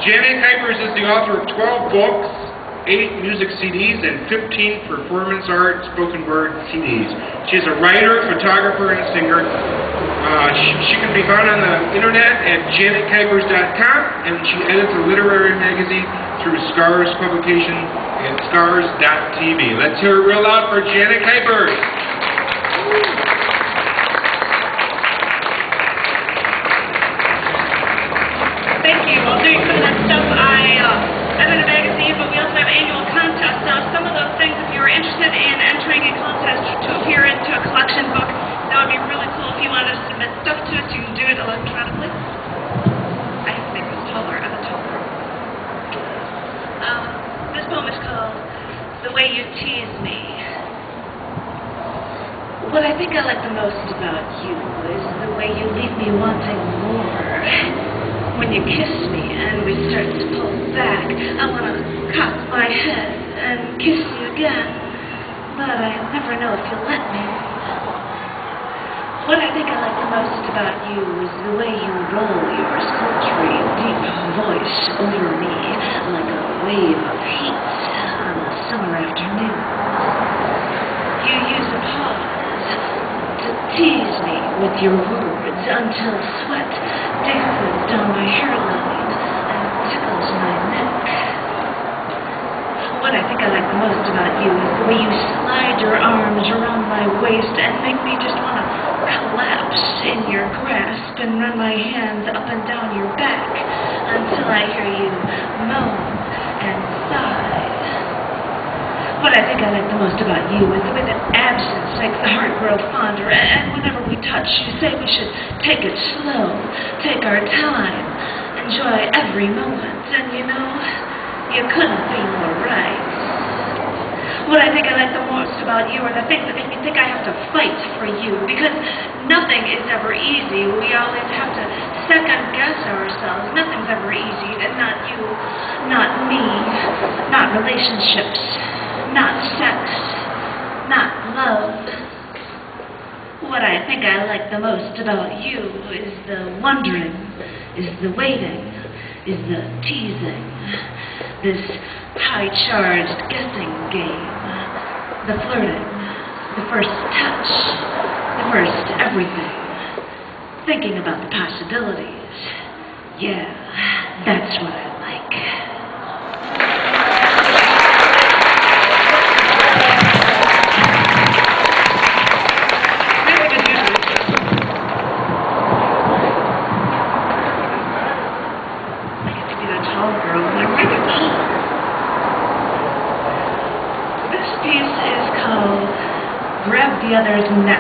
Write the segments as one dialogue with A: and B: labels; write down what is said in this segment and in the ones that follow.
A: Janet Kuipers is the author of 12 books, 8 music CDs, and 15 performance art spoken word CDs. She's a writer, photographer, and a singer. She can be found on the internet at janetkuipers.com, and she edits a literary magazine through Scars Publication and Scars.tv. Let's hear it real loud for Janet Kuipers.
B: Thank you. I'll do some of that stuff. I'm in a magazine, but we also have annual contests. Now, some of those things, if you're interested in entering a contest to appear into a collection book, that would be really cool. If you want to submit stuff to us, you can do it electronically. I have to make this taller. I'm a taller. This poem is called The Way You Tease Me. What I think I like the most about you is the way you leave me wanting more. When you kiss me and we start to pull back, I want to cock my head and kiss you again, but I never know if you'll let me. What I think I like the most about you is the way you roll your sultry, deep voice over me like a wave of heat on a summer afternoon. You use a pause to tease me with your words until sweat dances down my hairline and tickles my neck. What I think I like the most about you is the way you slide your arms around my waist and make me just want to collapse in your grasp and run my hands up and down your back until I hear you moan and sigh. What I think I like the most about you is the way that absence makes the heart grow fonder, and whenever we touch, you say we should take it slow, take our time, enjoy every moment, and you know, you couldn't be more right. What I think I like the most about you are the things that make me think I have to fight for you, because nothing is ever easy. We always have to second-guess ourselves. Nothing's ever easy, and not you, not me, not relationships, not sex, not love. What I think I like the most about you is the wondering, is the waiting, is the teasing, this high-charged guessing game, the flirting, the first touch, the first everything, thinking about the possibilities. Yeah, that's what I like. The other's neck.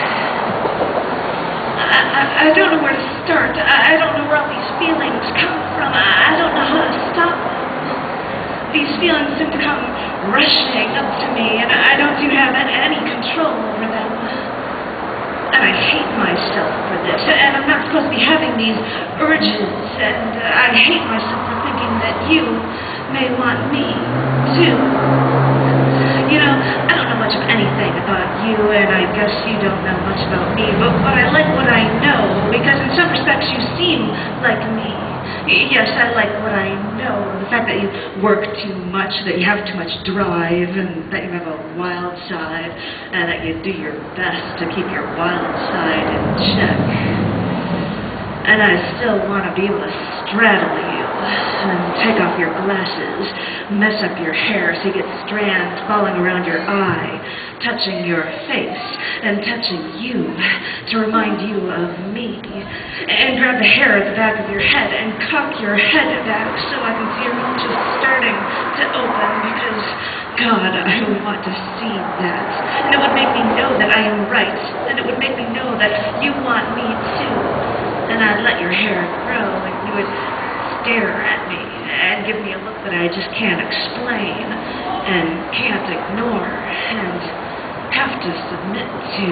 B: I don't know where to start. I don't know where all these feelings come from. I don't know how to stop them. These feelings seem to come rushing up to me, and I don't seem to have any control over them. And I hate myself for this, and I'm not supposed to be having these urges, and I hate myself for thinking that you may want me too. You know, I don't know much of anything about you, and I guess you don't know much about me, but I like what I know, because in some respects you seem like me. Yes, I like what I know. The fact that you work too much, that you have too much drive, and that you have a wild side, and that you do your best to keep your wild side in check. And I still want to be able to straddle you and take off your glasses, mess up your hair so you get strands falling around your eye, touching your face and touching you to remind you of me, and grab the hair at the back of your head and cock your head back so I can see your mouth just starting to open, because God, I want to see that. And it would make me know that I am right, and it would make me know that you want me too. And I'd let your hair grow, and you would stare at me and give me a look that I just can't explain and can't ignore and have to submit to.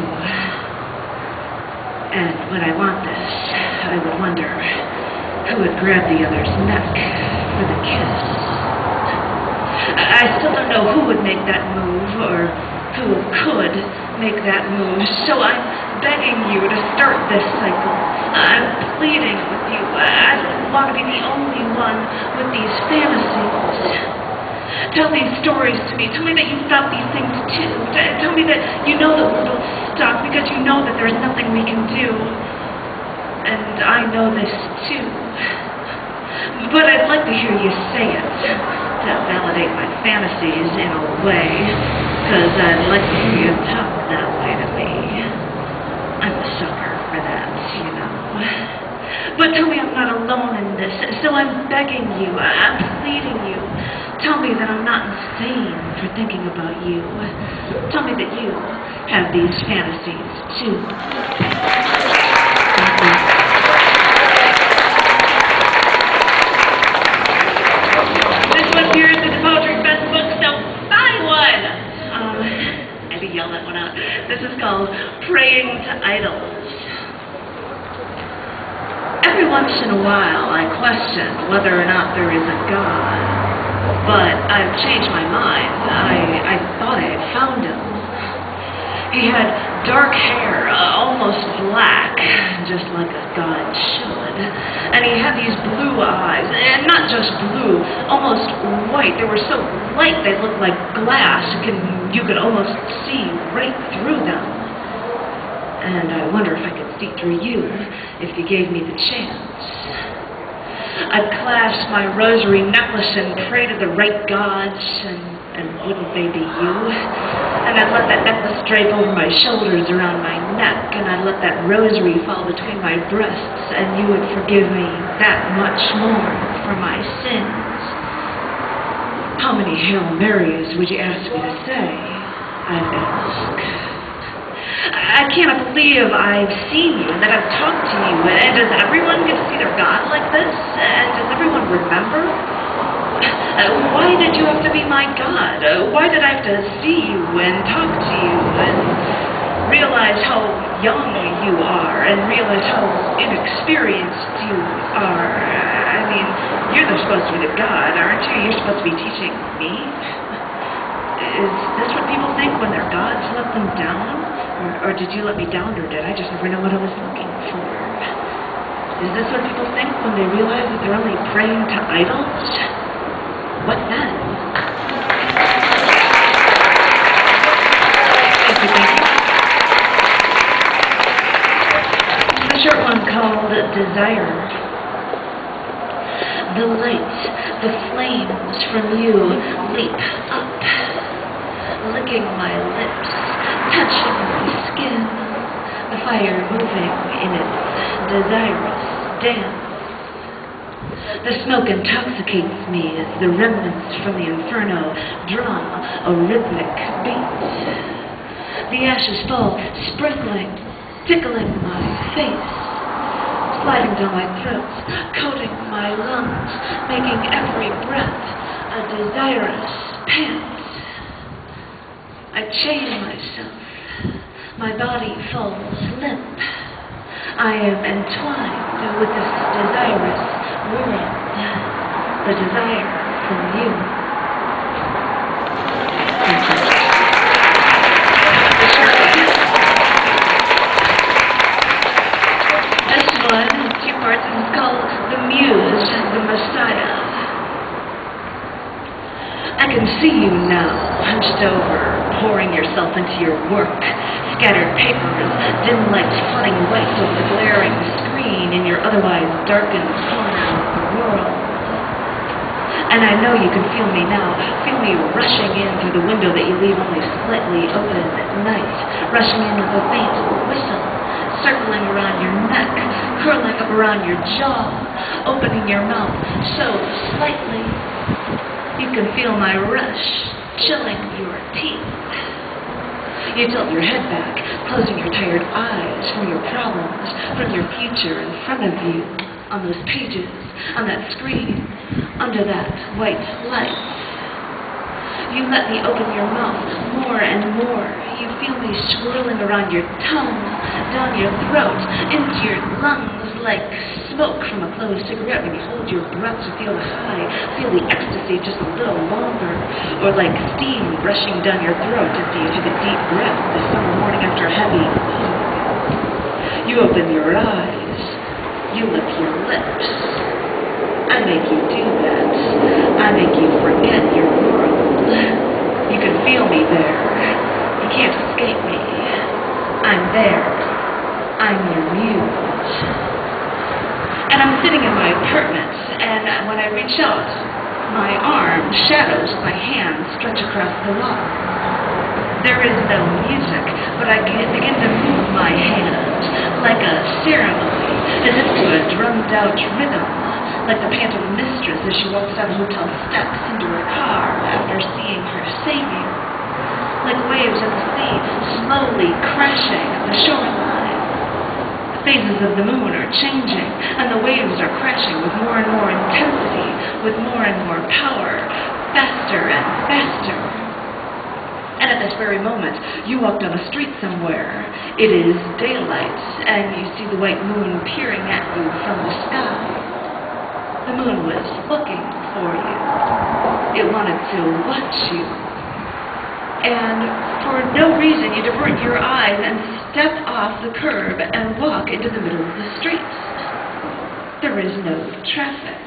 B: And when I want this, I would wonder who would grab the other's neck for the kiss. I still don't know who would make that move or who could make that move. So I'm begging you to start this cycle. I'm pleading with you. I don't want to be the only one with these fantasies. Tell these stories to me. Tell me that you felt these things too. Tell me that you know the world will stop because you know that there's nothing we can do. And I know this too. But I'd like to hear you say it to validate my fantasies in a way, because I'd like to hear you talk that way to me. I'm a sucker for that, you know. But tell me I'm not alone in this, so I'm begging you, I'm pleading you. Tell me that I'm not insane for thinking about you. Tell me that you have these fantasies too. This one here is at the Poetry Fest book, so buy one! Maybe yell that one out. This is called Praying to Idols. Every once in a while, I question whether or not there is a God. But I've changed my mind. I thought I had found him. He had dark hair, almost black, just like a god should. And he had these blue eyes, and not just blue, almost white. They were so light they looked like glass. You could almost see right through them. And I wonder if I could see through you if you gave me the chance. I'd clasp my rosary necklace and pray to the right gods, and wouldn't they be you? And I'd let that necklace drape over my shoulders around my neck, and I'd let that rosary fall between my breasts, and you would forgive me that much more for my sins. How many Hail Marys would you ask me to say? I'd ask. I can't believe I've seen you and that I've talked to you. And does everyone get to see their God like this? And does everyone remember? Why did you have to be my God? Why did I have to see you and talk to you and realize how young you are and realize how inexperienced you are? I mean, you're supposed to be the God, aren't you? You're supposed to be teaching me? Is this what people think when their gods let them down? Or did you let me down, or did I just never know what I was looking for? Is this what people think when they realize that they're only praying to idols? What then? Thank you. This is a short one called Desire. The light, the flames from you leap up, licking my lips, touching my skin, the fire moving in its desirous dance. The smoke intoxicates me as the remnants from the inferno drum a rhythmic beat. The ashes fall, sprinkling, tickling my face, sliding down my throat, coating my lungs, making every breath a desirous pant. I chain myself. My body falls limp. I am entwined with this desirous world, the desire from you. This one has 2 parts and it's called The Muse, the Messiah. I can see you now, hunched over, pouring yourself into your work, scattered papers, dim lights flooding white over the glaring screen in your otherwise darkened corner of the world. And I know you can feel me now, feel me rushing in through the window that you leave only slightly open at night, rushing in with a faint whistle, circling around your neck, curling up around your jaw, opening your mouth so slightly. You can feel my rush, chilling your teeth. You tilt your head back, closing your tired eyes from your problems, from your future in front of you, on those pages, on that screen, under that white light. You let me open your mouth more and more. You feel me swirling around your tongue, down your throat, into your lungs, like smoke from a closed cigarette. When you hold your breath to feel the high, feel the ecstasy just a little longer, or like steam rushing down your throat after you took a deep breath this summer morning after a heavy hug. You open your eyes. You lick your lips. I make you do that. I make you forget your world. You can feel me there. You can't escape me. I'm there. I'm your muse. And I'm sitting in my apartment, and when I reach out, my arm shadows my hand stretch across the wall. There is no music, but I begin to move my hand like a ceremony, as if to a drummed-out rhythm, like the pant of a mistress as she walks down hotel steps into her car after seeing her savior, like waves of the sea slowly crashing at the shoreline. The phases of the moon are changing, and the waves are crashing with more and more intensity, with more and more power, faster and faster. And at this very moment, you walk down a street somewhere. It is daylight, and you see the white moon peering at you from the sky. The moon was looking for you. It wanted to watch you. And for no reason, you divert your eyes and step off the curb and walk into the middle of the street. There is no traffic.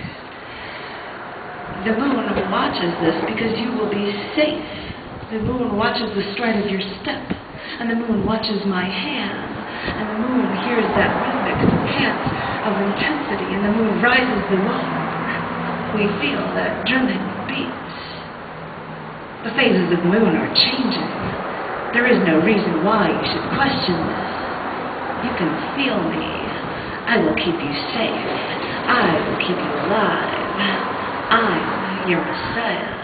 B: The moon watches this because you will be safe. The moon watches the stride of your step, and the moon watches my hand, and the moon hears that rhythmic pant of intensity, and the moon rises the water. We feel that drumming beat. The phases of the moon are changing. There is no reason why you should question this. You can feel me. I will keep you safe. I will keep you alive. I'm your Messiah.